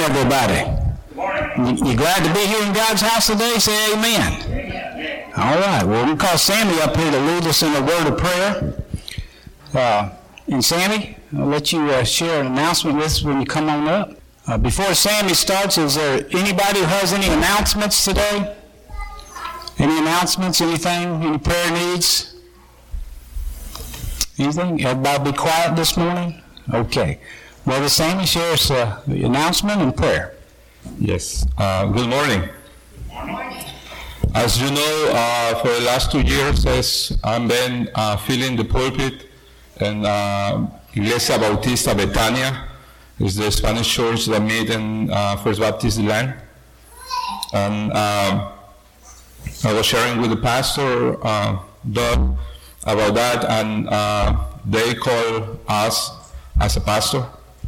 everybody. You glad to be here in God's house today? Say amen. All right. Well, we're going to call Sammy up here to lead us in a word of prayer. And Sammy, I'll let you share an announcement with us when you come on up. Before Sammy starts, is there anybody who has any announcements today? Any announcements, anything, any prayer needs? Anything? Everybody be quiet this morning? Okay. Brother Sammy, share us the announcement and prayer. Yes. Good morning. As you know, for the last 2 years, I've been filling the pulpit in Iglesia Bautista Betania. It's the Spanish church that meet in First Baptist Land. And I was sharing with the pastor, Doug, about that, and they call us as a pastor.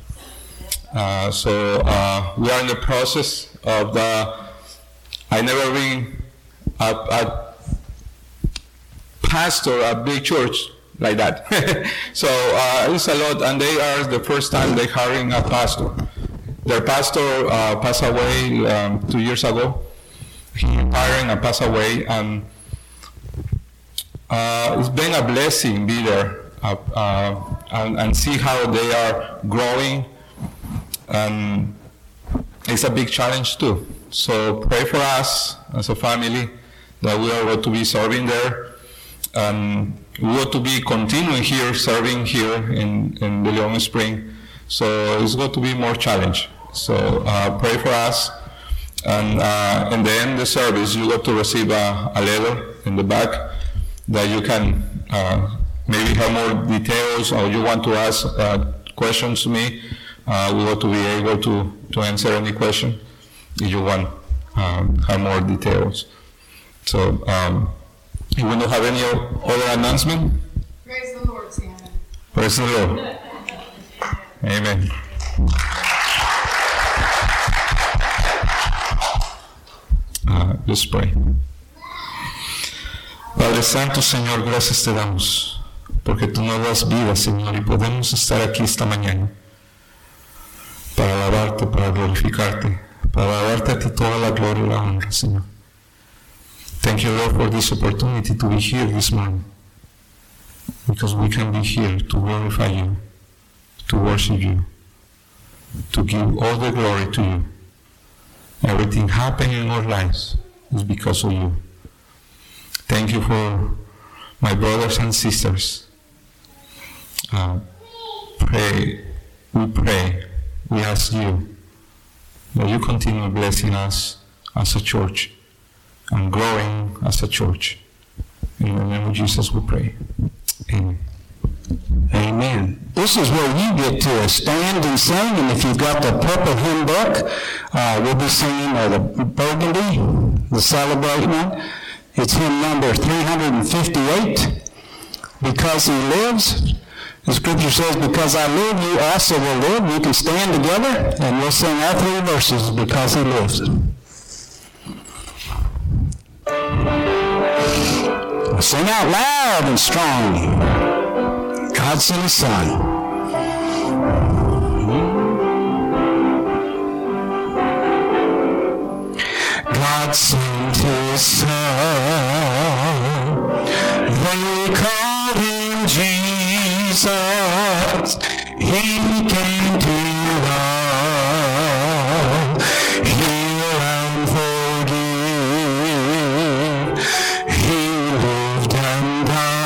So we are in the process of I never been a pastor at big church like that. So it's a lot, and they are the first time they're hiring a pastor. Their pastor passed away 2 years ago. He retired and passed away, and it's been a blessing be there and see how they are growing. And it's a big challenge too. So pray for us as a family that we are going to be serving there. And we want to be continuing here, serving here in De Leon Spring. So it's going to be more challenge. So pray for us. And in the end of the service, you got to receive a letter in the back that you can maybe have more details, or you want to ask questions to me. We want to be able to answer any question if you want have more details. So you want to have any other announcement? Praise the Lord, Sam. Praise the Lord. Amen. Let's pray. Padre Santo, Señor, gracias te damos, porque tú nos das vida, Señor, y podemos estar aquí esta mañana para alabarte, para glorificarte, para darte a ti toda la gloria y la honra, Señor. Thank you, Lord, for this opportunity to be here this morning, because we can be here to glorify you, to worship you, to give all the glory to you. Everything happening in our lives is because of you. Thank you for my brothers and sisters. We ask you that you continue blessing us as a church and growing as a church. In the name of Jesus we pray. Amen. Amen. This is where you get to stand and sing, and if you've got the purple hymn book, we'll be singing the Burgundy, the Celebrate one. It's hymn number 358, Because He Lives. The scripture says, because I live, you also will live. We can stand together, and we'll sing our 3 verses, Because He Lives. Sing out loud and strong. God sent His Son. God sent His Son. They called Him Jesus. He came to love, heal and forgive. He lived and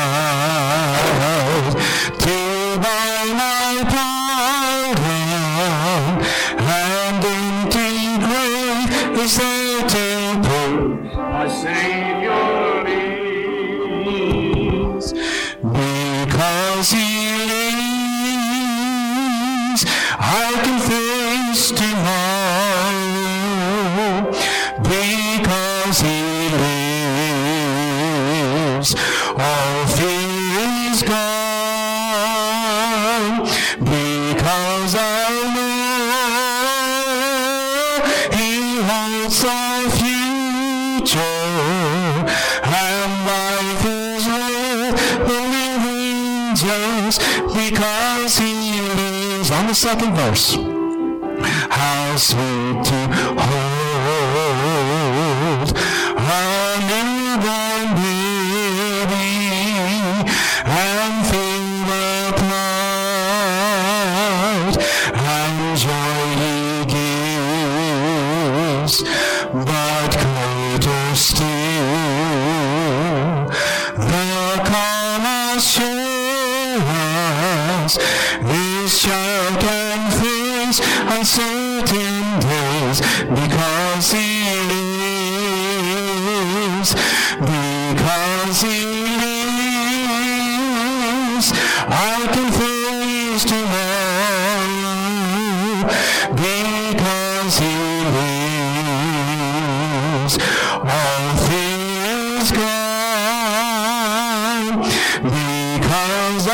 died to buy my pardon, and empty grave is there to prove my Savior lives. Because He lives, I can face tomorrow. Because He lives, all fear is gone. Because I know He holds our future, and life is worth the living just because He lives. On the second verse. How sweet to hold a newborn baby and feel the pride and joy he gives, but greater still the calm assurance this child can face uncertain days because he lives, because he lives. I can face tomorrow because he lives. All fears gone because I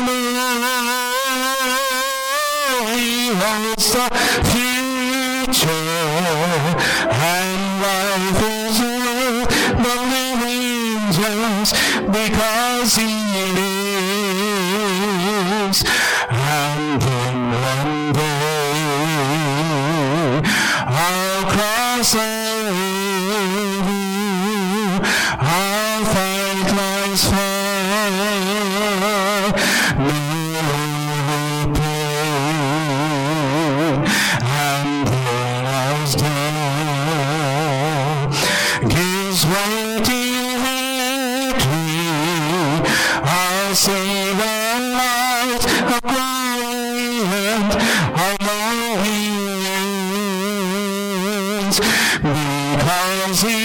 know he holds the future, and life is worth the living just because he lives. And then one day I'll cross over, I'll fight life's fair, no pain, and then as death gives way to victory, I'll see the light of glory and I know he wins because he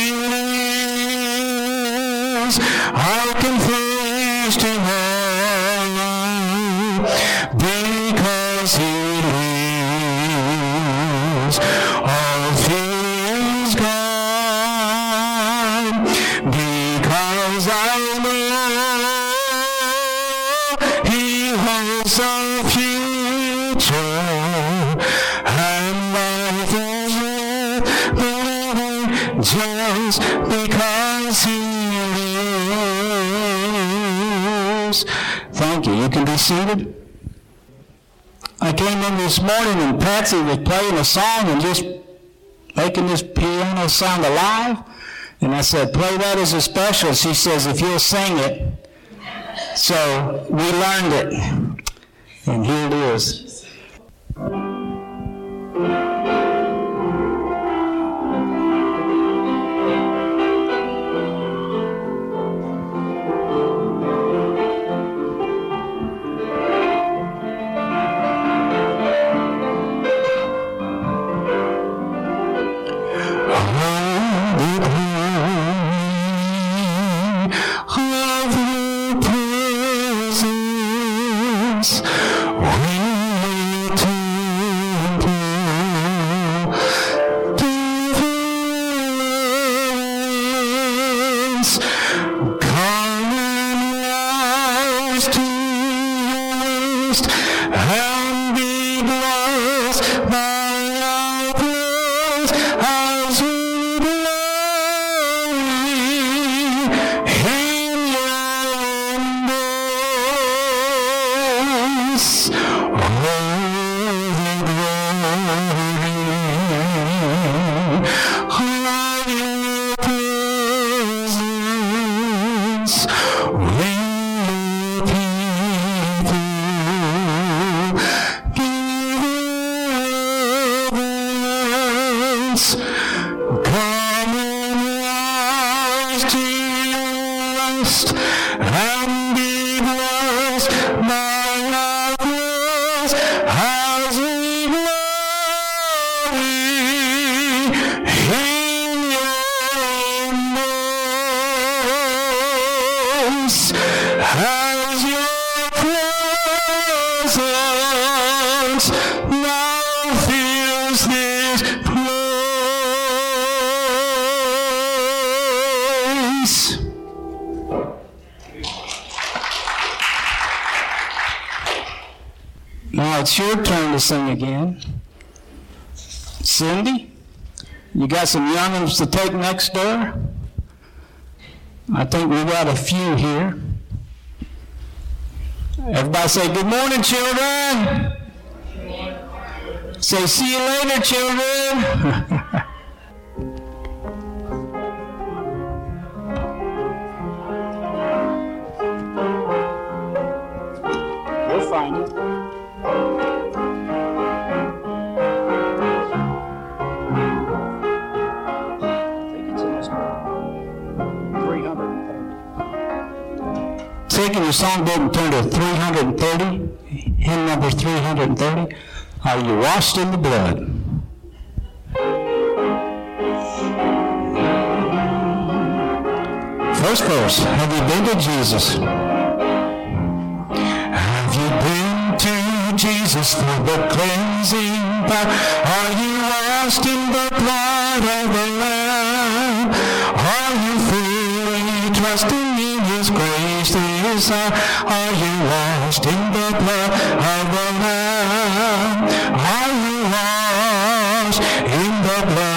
lives. I can face tomorrow because he lives. All fears gone because I know he holds the future, and life is worth the living just because he lives. Thank you. You can be seated. I came in this morning and Patsy was playing a song and just making this piano sound alive. And I said, play that as a special. She says, if you'll sing it. So we learned it. And here it is. And be blessed by our praise as we glory in your embrace. Oh, the glory of your presence. Come and rise to rest and be blessed by our praise as we glory in your embrace, as your presence now fills this place. Now it's your turn to sing again. Cindy, you got some young'uns to take next door? I think we got a few here. Everybody say, good morning, children. Say, see you later, children. You'll find it. Taking your songbook and turn to 330, hymn number 330. Are you washed in the blood? First verse, have you been to Jesus? Have you been to Jesus for the cleansing power? Are you washed in the blood of the Lamb? Are you fully trusting in His grace this hour? Are you washed in the blood of the Lamb? Are you washed in the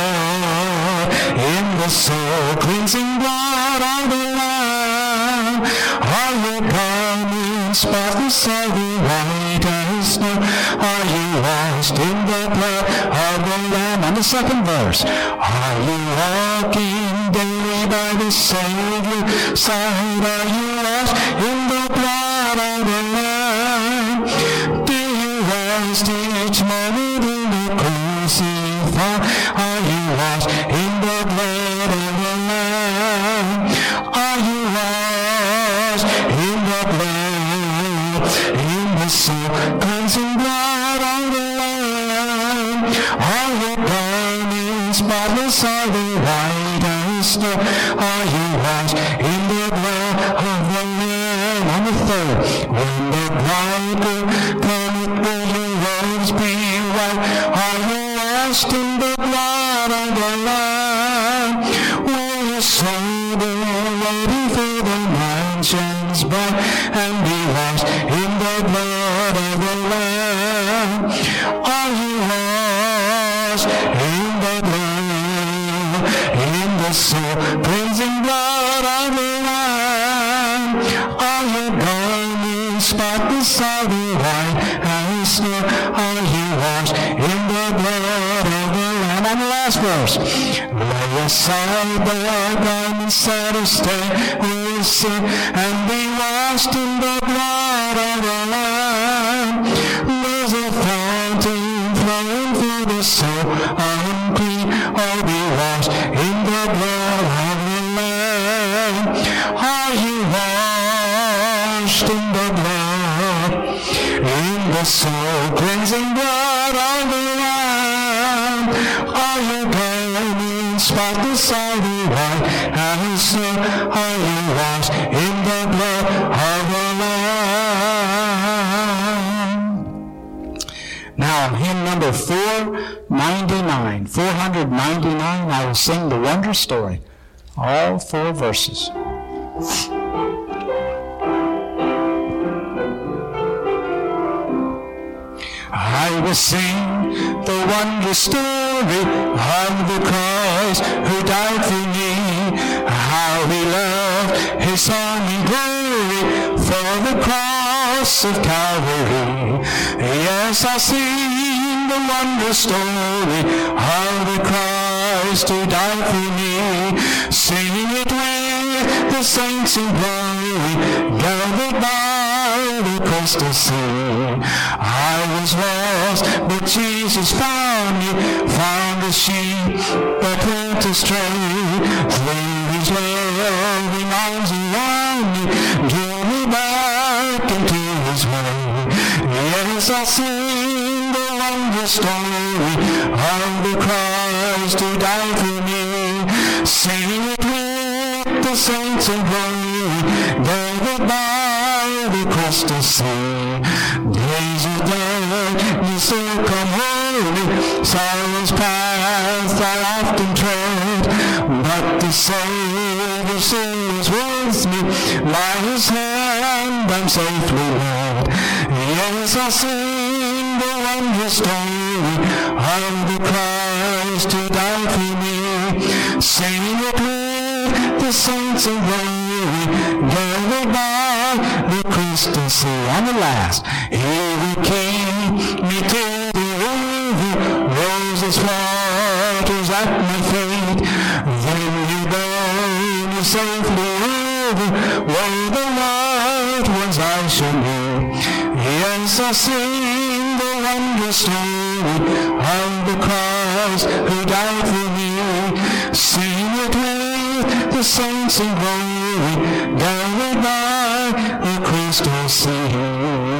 blood, in the soul cleansing blood of the Lamb? Are your garments spotless, are they white as snow? Are you washed in the blood of the Lamb? And the second verse, are you walking daily by the Savior's side? Are you washed in the blood of the Lamb? Do you rest each moment in the crucified? Are you washed in the blood of the Lamb? Are you washed in the blood, in the soul cleansing blood of the Lamb? Are your garments spotless, are they white as snow? Are you washed in the blood of the Lamb? And the third, when the bridegroom cometh, will your robes be white? Are you washed in the blood of the Lamb? Will your soul be ready for the mansions bright, and be washed in the blood of the Lamb? Are you washed in the blood, in the soul cleansing blood of the Lamb? Are your garments spotless, are they white as snow? Are you washed in the blood of the Lamb? And the last verse, lay aside the garments that are stained with sin, and be washed in the blood of the Lamb. There's a fountain flowing through the soul unclean, or be washed in the blood of the Lamb. Are you washed in the blood, in the soul cleansing blood of the Lamb? Are your garments spotless, are they white as snow? Are you washed in the blood of the Lamb? Now, hymn number 499, 499, I will sing the wonder story, all 4 verses. I will sing the wondrous story of the Christ who died for me, how He loved His Son in glory for the cross of Calvary. Yes, I'll sing the wondrous story of the Christ who died for me, sing it with the saints in glory, gathered by the crystal sea. I was lost, but Jesus found me, found a sheep that went astray. Threw His loving arms around me, drew me back into His way. Yes, I'll sing the wondrous story of the Christ who died for me, sing it with the saints in glory, gathered by the crystal sea. Days of darkness will come holy, sorrow's path I often tread, but the Savior soon is with me, by His hand I'm safely led. Yes, I'll sing the wondrous story of the Christ who died for me, sing it with the saints of glory, gathered by the crystal sea. And the last, He who came me to the river Jesus fought was at my feet. Then he bore me safely over, where the light was I shall know. Yes, I sing the wondrous story of the Christ who died for me. Sing it with the saints in glory, gathered by the crystal sea.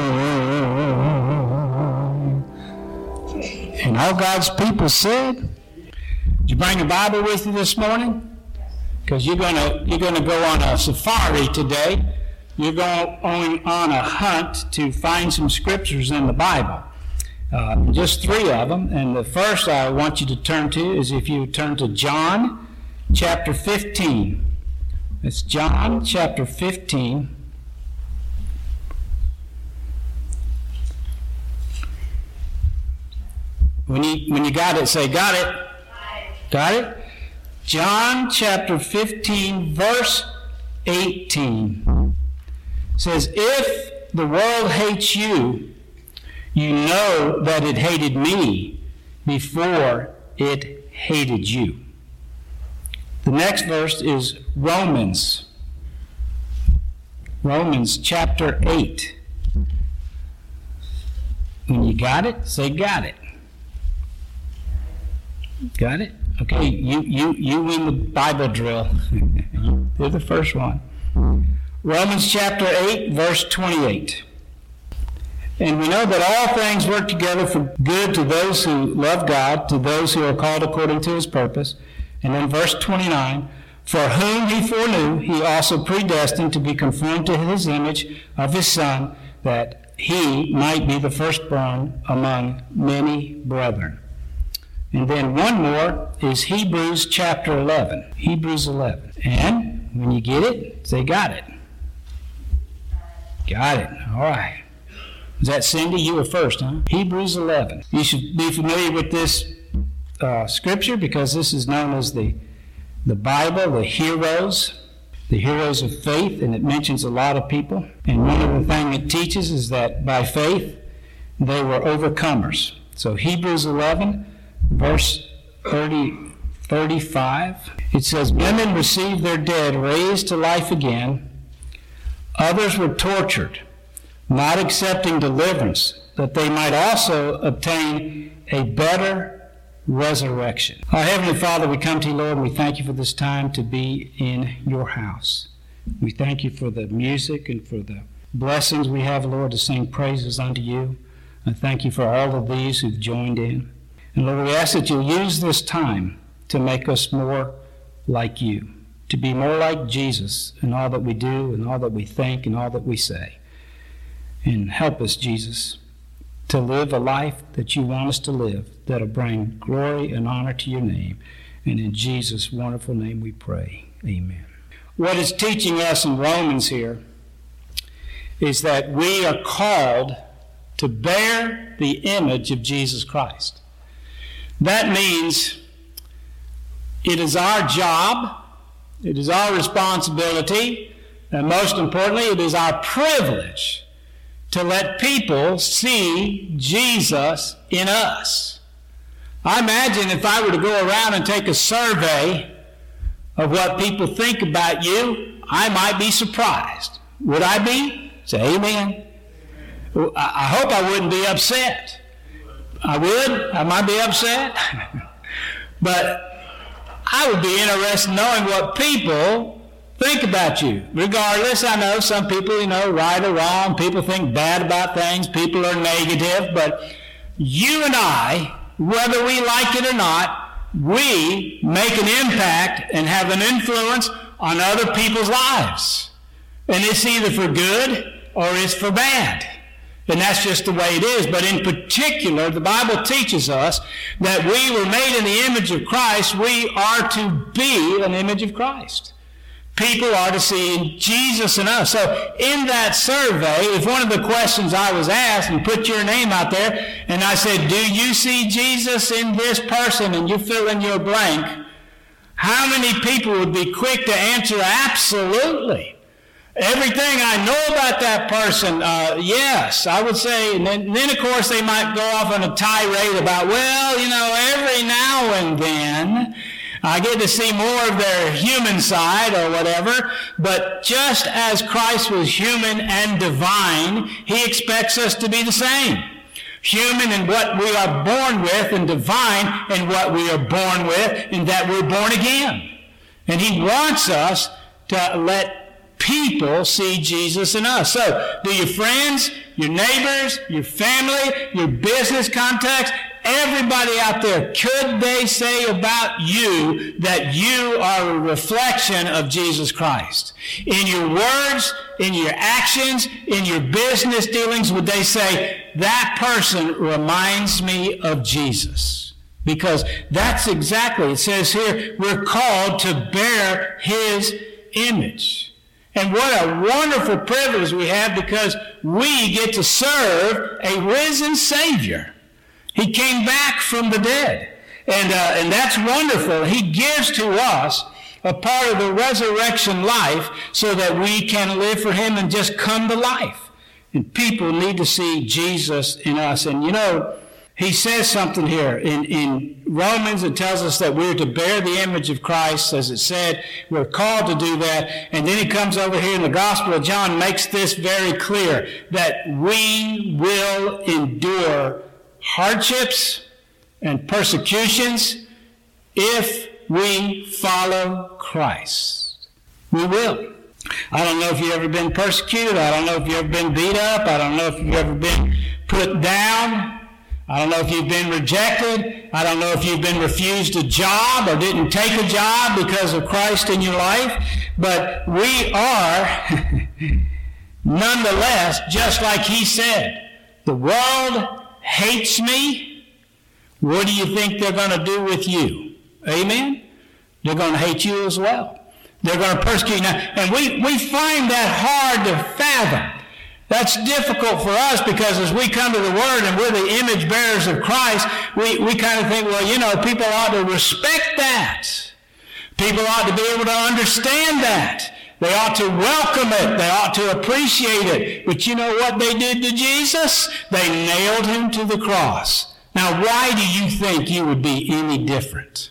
And all God's people said, did you bring a Bible with you this morning? Because you're gonna go on a safari today. You're going on a hunt to find some scriptures in the Bible. Just 3 of them. And the first I want you to turn to is if you turn to John chapter 15. It's John chapter 15. When you got it, say, got it. Got it? John chapter 15, verse 18 says, if the world hates you, you know that it hated me before it hated you. The next verse is Romans chapter 8. When you got it, say, got it. Got it? Okay, you win the Bible drill. You're the first one. Romans chapter 8, verse 28. And we know that all things work together for good to those who love God, to those who are called according to his purpose. And then verse 29, for whom he foreknew, he also predestined to be conformed to his image of his Son, that he might be the firstborn among many brethren. And then one more is Hebrews chapter 11. Hebrews 11. And when you get it, say, got it. Got it. All right. Is that Cindy? You were first, huh? Hebrews 11. You should be familiar with this scripture because this is known as the Bible, the heroes of faith, and it mentions a lot of people. And one of the things it teaches is that by faith, they were overcomers. So Hebrews 11, verse 35, it says, women received their dead raised to life again. Others were tortured, not accepting deliverance, that they might also obtain a better resurrection. Our Heavenly Father, we come to you, Lord, and we thank you for this time to be in your house. We thank you for the music and for the blessings we have, Lord, to sing praises unto you. I thank you for all of these who've joined in. And Lord, we ask that you'll use this time to make us more like you, to be more like Jesus in all that we do and all that we think and all that we say. And help us, Jesus, to live a life that you want us to live, that'll bring glory and honor to your name. And in Jesus' wonderful name we pray. Amen. What it's teaching us in Romans here is that we are called to bear the image of Jesus Christ. That means it is our job, it is our responsibility, and most importantly, it is our privilege to let people see Jesus in us. I imagine if I were to go around and take a survey of what people think about you, I might be surprised. Would I be? Say amen. I hope I wouldn't be upset. I would. I might be upset. But I would be interested in knowing what people think about you. Regardless, I know some people, right or wrong, people think bad about things, people are negative, but you and I, whether we like it or not, we make an impact and have an influence on other people's lives. And it's either for good or it's for bad. And that's just the way it is. But in particular, the Bible teaches us that we were made in the image of Christ. We are to be an image of Christ. People are to see Jesus in us. So in that survey, if one of the questions I was asked, and put your name out there, and I said, do you see Jesus in this person? And you fill in your blank. How many people would be quick to answer absolutely? Everything I know about that person, yes, I would say. And then, of course, they might go off on a tirade about, well, every now and then I get to see more of their human side or whatever. But just as Christ was human and divine, he expects us to be the same. Human in what we are born with, and divine in what we are born with, in that we're born again. And he wants us to let people see Jesus in us. So, do your friends, your neighbors, your family, your business contacts, everybody out there, could they say about you that you are a reflection of Jesus Christ? In your words, in your actions, in your business dealings, would they say, that person reminds me of Jesus? Because that's exactly, it says here, we're called to bear his image. And what a wonderful privilege we have, because we get to serve a risen Savior. He came back from the dead. And that's wonderful. He gives to us a part of the resurrection life so that we can live for him and just come to life. And people need to see Jesus in us. And he says something here in Romans. It tells us that we're to bear the image of Christ, as it said. We're called to do that. And then he comes over here in the Gospel of John, makes this very clear, that we will endure hardships and persecutions if we follow Christ. We will. I don't know if you've ever been persecuted. I don't know if you've ever been beat up. I don't know if you've ever been put down. I don't know if you've been rejected. I don't know if you've been refused a job or didn't take a job because of Christ in your life. But we are, nonetheless, just like he said, the world hates me. What do you think they're going to do with you? Amen? They're going to hate you as well. They're going to persecute you. Now, and we find that hard to fathom. That's difficult for us, because as we come to the Word and we're the image bearers of Christ, we kind of think, well, people ought to respect that. People ought to be able to understand that. They ought to welcome it. They ought to appreciate it. But you know what they did to Jesus? They nailed him to the cross. Now, why do you think you would be any different?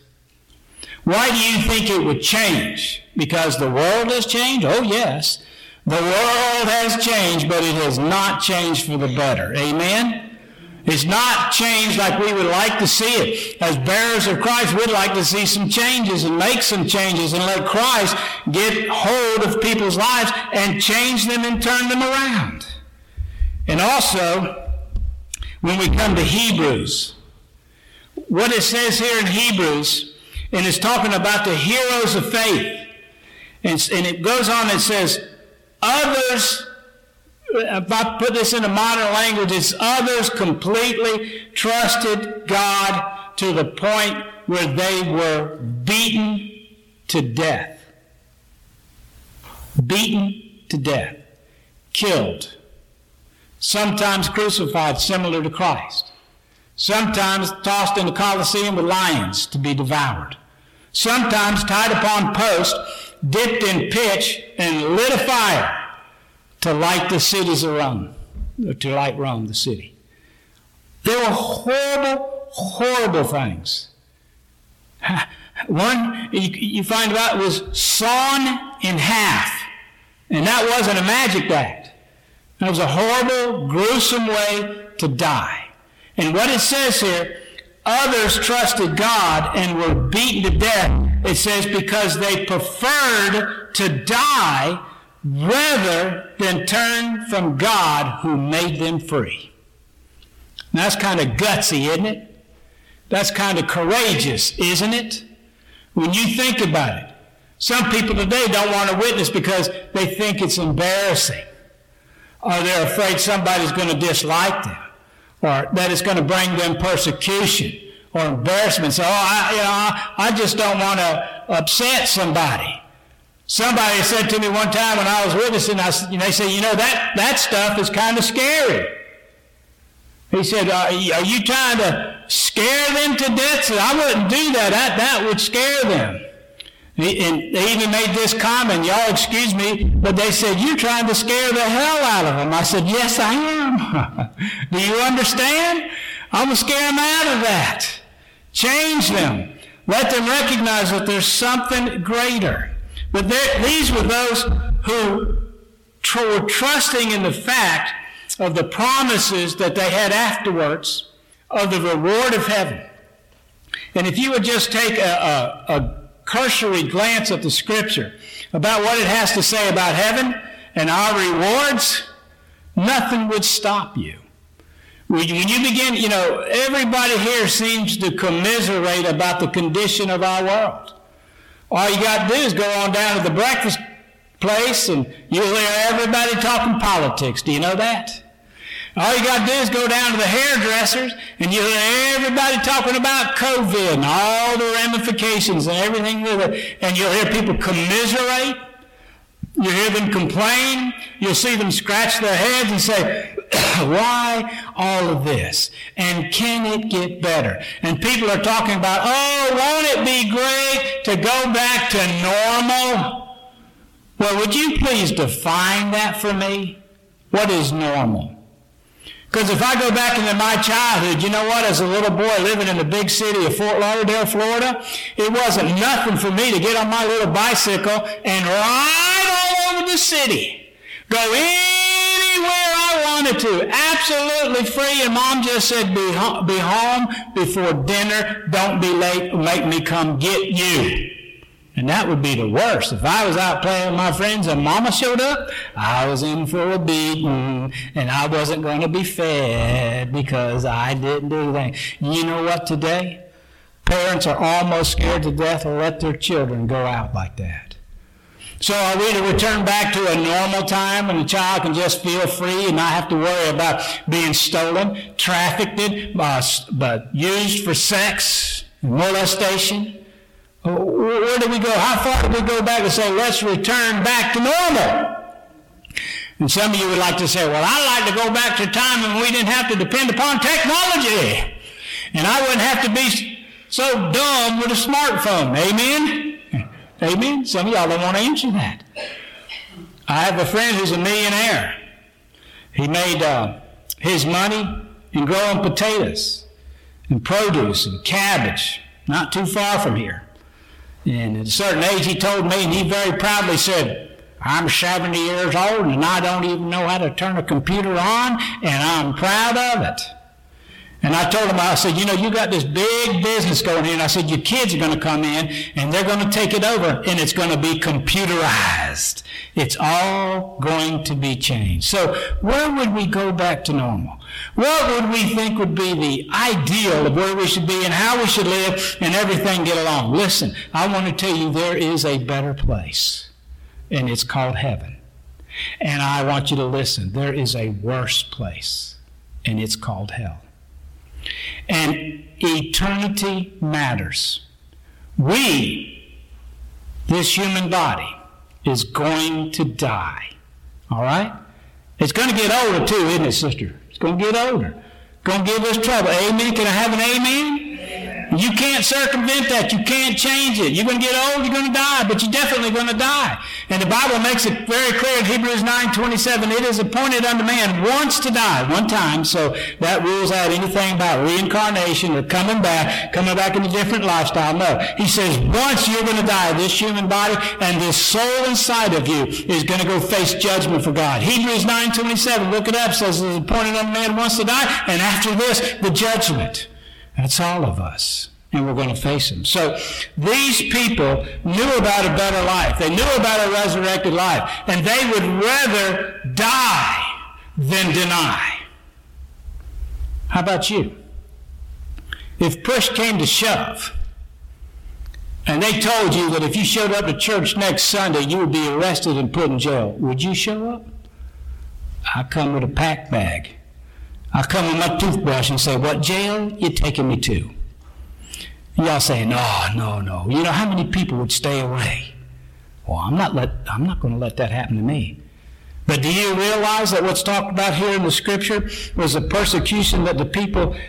Why do you think it would change? Because the world has changed? Oh, yes. The world has changed, but it has not changed for the better. Amen? It's not changed like we would like to see it. As bearers of Christ, we'd like to see some changes and make some changes and let Christ get hold of people's lives and change them and turn them around. And also, when we come to Hebrews, what it says here in Hebrews, and it's talking about the heroes of faith, and it goes on, it says, others, if I put this in a modern language, it's others completely trusted God to the point where they were beaten to death. Beaten to death. Killed. Sometimes crucified, similar to Christ. Sometimes tossed in the Colosseum with lions to be devoured. Sometimes tied upon posts, dipped in pitch, and lit a fire to light the cities of Rome, to light Rome, the city. There were horrible, horrible things. One you find out was sawn in half, and that wasn't a magic act. It was a horrible, gruesome way to die. And what it says here, others trusted God and were beaten to death. It says because they preferred to die rather than turn from God who made them free. Now, that's kind of gutsy, isn't it? That's kind of courageous, isn't it? When you think about it. Some people today don't want to witness because they think it's embarrassing, or they're afraid somebody's going to dislike them, or that it's going to bring them persecution or embarrassment. So, I just don't want to upset somebody. Somebody said to me one time when I was witnessing, they said, that stuff is kind of scary. He said, are you trying to scare them to death? I said, I wouldn't do that. That would scare them. And they even made this comment, y'all excuse me, but they said, you're trying to scare the hell out of them. I said, yes, I am. Do you understand? I'm going to scare them out of that. Change them. Let them recognize that there's something greater. But these were those who were trusting in the fact of the promises that they had afterwards of the reward of heaven. And if you would just take a cursory glance at the Scripture about what it has to say about heaven and our rewards, nothing would stop you. When you begin, everybody here seems to commiserate about the condition of our world. All you got to do is go on down to the breakfast place and you'll hear everybody talking politics. Do you know that? All you got to do is go down to the hairdressers and you'll hear everybody talking about COVID and all the ramifications and everything with it. And you'll hear people commiserate. You hear them complain. You'll see them scratch their heads and say, why all of this? And can it get better? And people are talking about, won't it be great to go back to normal? Well, would you please define that for me? What is normal? Because if I go back into my childhood, you know what? As a little boy living in the big city of Fort Lauderdale, Florida, it wasn't nothing for me to get on my little bicycle and ride all over the city. Go anywhere I wanted to. Absolutely free. And Mom just said, be home before dinner. Don't be late. Make me come get you. And that would be the worst. If I was out playing with my friends and Mama showed up, I was in for a beating, and I wasn't going to be fed because I didn't do anything. You know what today? Parents are almost scared to death to let their children go out like that. So are we to return back to a normal time when the child can just feel free and not have to worry about being stolen, trafficked, but used for sex, molestation? Where do we go? How far do we go back and say, let's return back to normal? And some of you would like to say, well, I'd like to go back to a time when we didn't have to depend upon technology. And I wouldn't have to be so dumb with a smartphone. Amen? Amen? Some of y'all don't want to answer that. I have a friend who's a millionaire. He made his money in growing potatoes and produce and cabbage, not too far from here. And at a certain age, he told me, and he very proudly said, I'm 70 years old, and I don't even know how to turn a computer on, and I'm proud of it. And I told him, I said, you got this big business going here. And I said, your kids are going to come in, and they're going to take it over, and it's going to be computerized. It's all going to be changed. So where would we go back to normal? What would we think would be the ideal of where we should be and how we should live and everything get along? Listen, I want to tell you there is a better place, and it's called heaven. And I want you to listen. There is a worse place, and it's called hell. And eternity matters. This human body, is going to die. All right? It's going to get older too, isn't it, sister? It's going to get older. Going to give us trouble. Amen? Can I have an amen? You can't circumvent that. You can't change it. You're going to get old, you're going to die, but you're definitely going to die. And the Bible makes it very clear in Hebrews 9:27, it is appointed unto man once to die, one time. So that rules out anything about reincarnation or coming back in a different lifestyle. No. He says once you're going to die, this human body and this soul inside of you is going to go face judgment for God. Hebrews 9:27, look it up, says it is appointed unto man once to die, and after this, the judgment. That's all of us, and we're going to face him. So these people knew about a better life. They knew about a resurrected life, and they would rather die than deny. How about you? If push came to shove, and they told you that if you showed up to church next Sunday, you would be arrested and put in jail, would you show up? I come with a pack bag. I come with my toothbrush and say, what jail you taking me to? Y'all saying, no. You know how many people would stay away? Well, I'm not going to let that happen to me. But do you realize that what's talked about here in the Scripture was the persecution that the people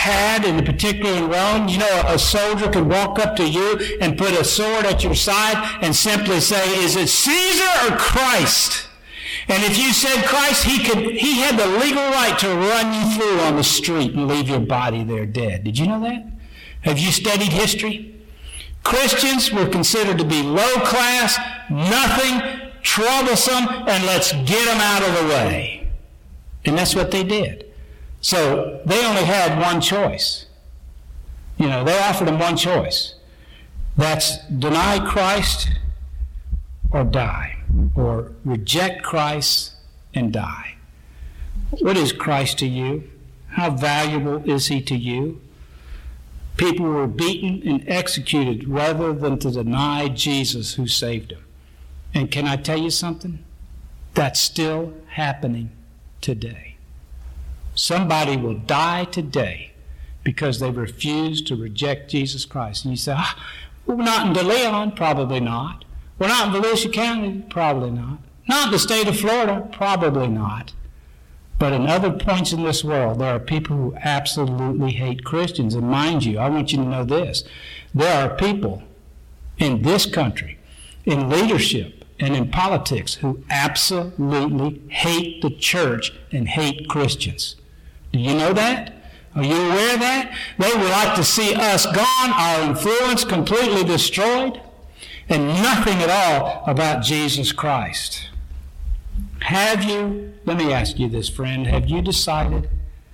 had, in particular in Rome. You know, a soldier could walk up to you and put a sword at your side and simply say, is it Caesar or Christ? And if you said Christ, he had the legal right to run you through on the street and leave your body there dead. Did you know that? Have you studied history? Christians were considered to be low class, nothing, troublesome, and let's get them out of the way. And that's what they did. So they only had one choice. You know, they offered them one choice. That's deny Christ or die, or reject Christ and die. What is Christ to you? How valuable is he to you? People were beaten and executed rather than to deny Jesus who saved them. And can I tell you something? That's still happening today. Somebody will die today because they refuse to reject Jesus Christ. And you say, we're not in DeLeon. Probably not. We're not in Volusia County. Probably not. Not in the state of Florida. Probably not. But in other points in this world, there are people who absolutely hate Christians. And mind you, I want you to know this. There are people in this country, in leadership and in politics, who absolutely hate the church and hate Christians. Do you know that? Are you aware of that? They would like to see us gone, our influence completely destroyed, and nothing at all about Jesus Christ. Have you, let me ask you this, friend, have you decided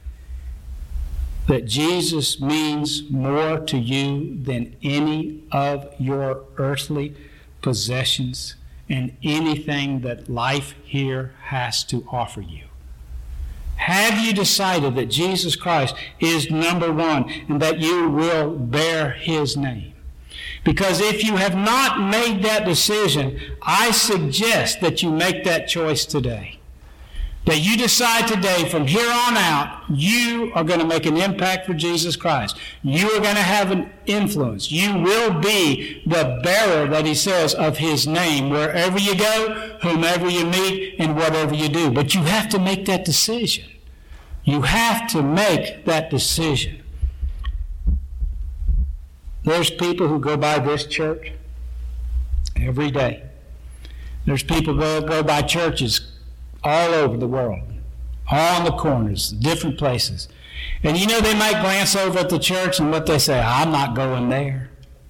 that Jesus means more to you than any of your earthly possessions and anything that life here has to offer you? Have you decided that Jesus Christ is number one and that you will bear his name? Because if you have not made that decision, I suggest that you make that choice today. That you decide today, from here on out, you are going to make an impact for Jesus Christ. You are going to have an influence. You will be the bearer, that he says, of his name, wherever you go, whomever you meet, and whatever you do. But you have to make that decision. You have to make that decision. There's people who go by this church every day. There's people who go by churches all over the world, all in the corners, different places. And you know, they might glance over at the church and what they say, I'm not going there.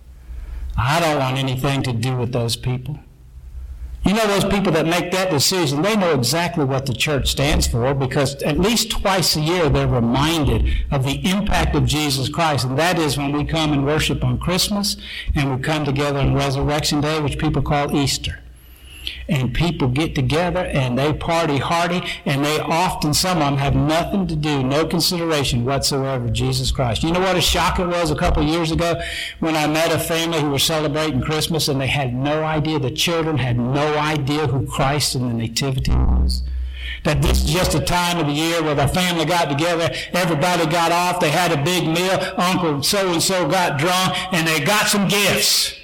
I don't want anything to do with those people. You know, those people that make that decision, they know exactly what the church stands for, because at least twice a year they're reminded of the impact of Jesus Christ. And that is when we come and worship on Christmas, and we come together on Resurrection Day, which people call Easter. And people get together and they party hardy, and they often, some of them, have nothing to do, no consideration whatsoever of Jesus Christ. You know what a shock it was a couple of years ago when I met a family who were celebrating Christmas, and they had no idea, the children had no idea who Christ in the Nativity was. That this is just a time of the year where the family got together, everybody got off, they had a big meal, Uncle so-and-so got drunk, and they got some gifts.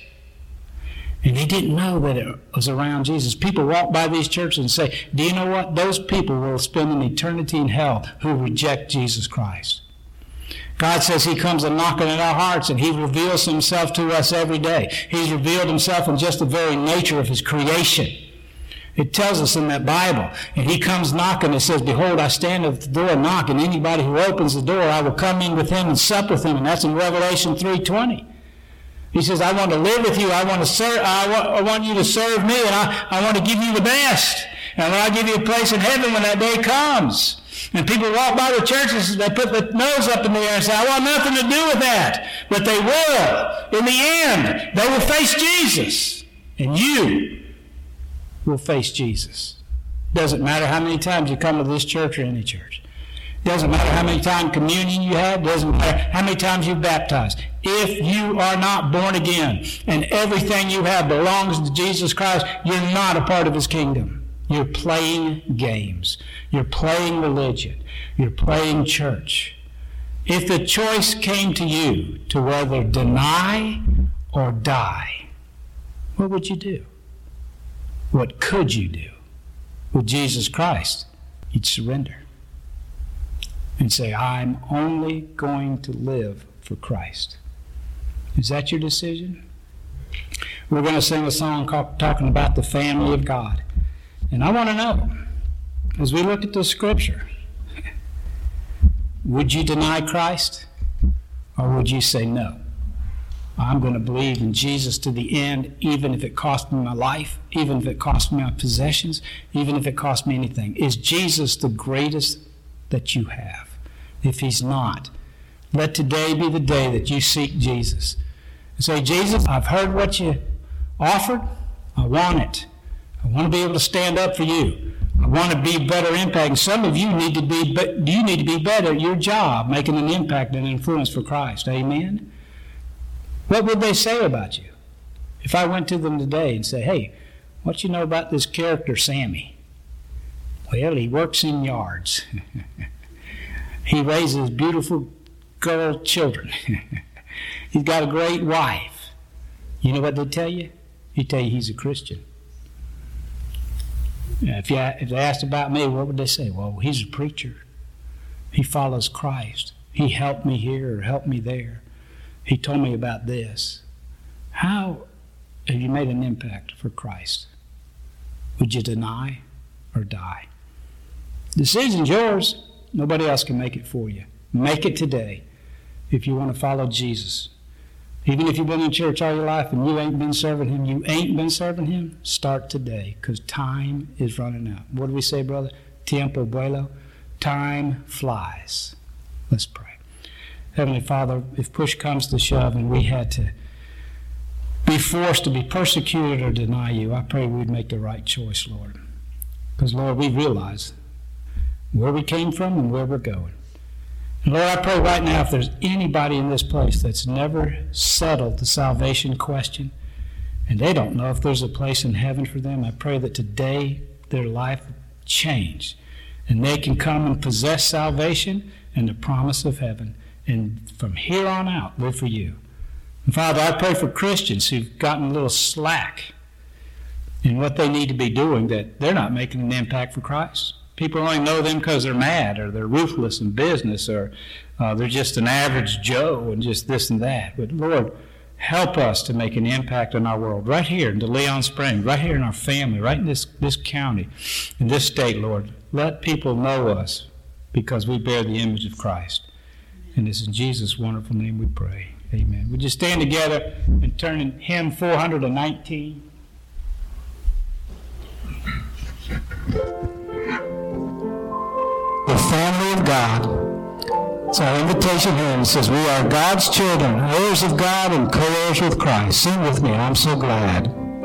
And they didn't know that it was around Jesus. People walk by these churches and say, do you know what? Those people will spend an eternity in hell who reject Jesus Christ. God says he comes and knocking at our hearts, and he reveals himself to us every day. He's revealed himself in just the very nature of his creation. It tells us in that Bible. And he comes knocking and says, behold, I stand at the door and knock, and anybody who opens the door, I will come in with him and sup with him. And that's in Revelation 3:20. He says, I want to live with you. I want to serve. I want you to serve me, and I want to give you the best. And I'll give you a place in heaven when that day comes. And people walk by the churches, they put the nose up in the air and say, I want nothing to do with that. But they will. In the end, they will face Jesus. And you will face Jesus. Doesn't matter how many times you come to this church or any church. Doesn't matter how many times communion you have. Doesn't matter how many times you baptized. If you are not born again and everything you have belongs to Jesus Christ, you're not a part of his kingdom. You're playing games. You're playing religion. You're playing church. If the choice came to you to whether deny or die, what would you do? What could you do? With Jesus Christ, you'd surrender. and say, I'm only going to live for Christ. Is that your decision? We're going to sing a song talking about the family of God. And I want to know, as we look at the scripture, would you deny Christ? Or would you say, no, I'm going to believe in Jesus to the end, even if it costs me my life, even if it costs me my possessions, even if it costs me anything. Is Jesus the greatest that you have? If he's not, let today be the day that you seek Jesus. And say, Jesus, I've heard what you offered. I want it. I want to be able to stand up for you. I want to be better impact. And some of you need to be better at your job, making an impact and influence for Christ. Amen? What would they say about you if I went to them today and say, hey, what you know about this character, Sammy? Well, he works in yards. He raises beautiful girl children. He's got a great wife. You know what they tell you? They tell you he's a Christian. If they asked about me, what would they say? Well, he's a preacher. He follows Christ. He helped me here or helped me there. He told me about this. How have you made an impact for Christ? Would you deny or die? The decision's yours. Nobody else can make it for you. Make it today if you want to follow Jesus. Even if you've been in church all your life and you ain't been serving him, start today, because time is running out. What do we say, brother? Tiempo vuela. Time flies. Let's pray. Heavenly Father, if push comes to shove and we had to be forced to be persecuted or deny you, I pray we'd make the right choice, Lord. Because, Lord, we realize where we came from and where we're going. And Lord, I pray right now, if there's anybody in this place that's never settled the salvation question, and they don't know if there's a place in heaven for them, I pray that today their life change, and they can come and possess salvation and the promise of heaven, and from here on out, live for you. And Father, I pray for Christians who've gotten a little slack in what they need to be doing, that they're not making an impact for Christ. People only know them because they're mad, or they're ruthless in business, or they're just an average Joe and just this and that. But Lord, help us to make an impact in our world, right here in DeLeon Springs, right here in our family, right in this county, in this state, Lord. Let people know us because we bear the image of Christ. And it's in Jesus' wonderful name we pray. Amen. Would you stand together and turn in hymn 419? The family of God. It's our invitation here, and it says, we are God's children, heirs of God and co-heirs with Christ. Sing with me, I'm so glad.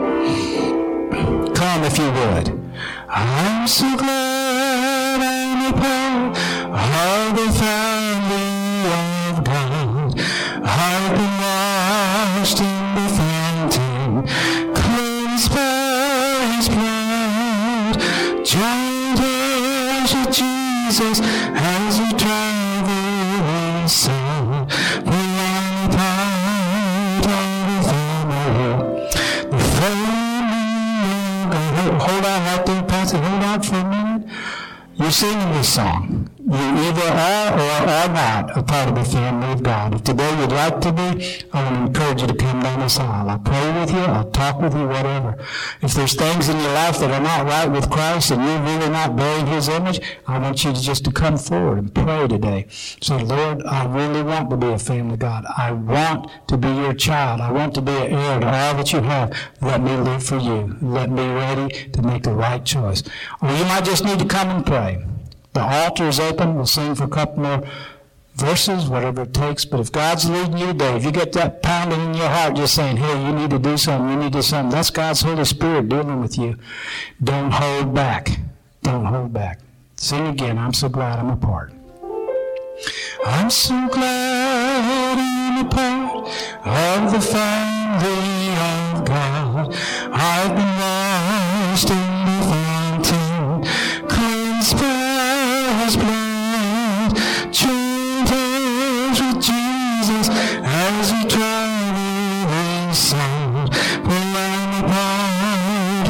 Come if you would. I'm so glad I'm a part of the family of God. I've been washed in the fountain, cleansed by his blood, joined heirs with Jesus as we travel in soul. We are part of the family of God. Hold on right there, Pastor. Hold on for a minute. You're singing this song. You either are or are not a part of the family of God. If today you'd like to be, I want to encourage you to come down this aisle. I'll pray with you. I'll talk with you, whatever. If there's things in your life that are not right with Christ and you're really not bearing his image, I want you to come forward and pray today. Say, Lord, I really want to be a family of God. I want to be your child. I want to be an heir to all that you have. Let me live for you. Let me be ready to make the right choice. Or you might just need to come and pray. The altar is open. We'll sing for a couple more verses, whatever it takes. But if God's leading you today, if you get that pounding in your heart just saying, hey, you need to do something, you need to do something, that's God's Holy Spirit dealing with you. Don't hold back. Don't hold back. Sing again, I'm so glad I'm a part. I'm so glad I'm a part of the family of God. I've been washed in the fountain, cleansed by his blood, joined hands with Jesus as we travel in soul. Well, I'm a part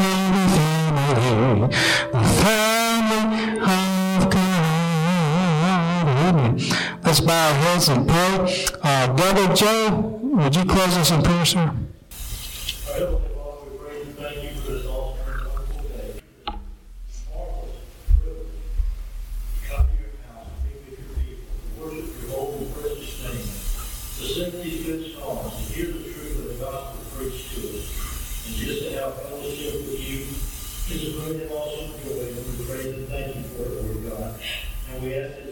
of the family of God. Amen. hands and pray. Brother Joe, would you close us in prayer, sir? Our Heavenly Father, we praise and thank you for this awesome and wonderful day. Marvelous privilege to come to your house, to be with your people, to worship your holy and precious name, to sing these good songs, to hear the truth of the gospel preached to us, and just to have fellowship with you is a great and awesome joy, and we praise and thank you for it, Lord God. And we ask that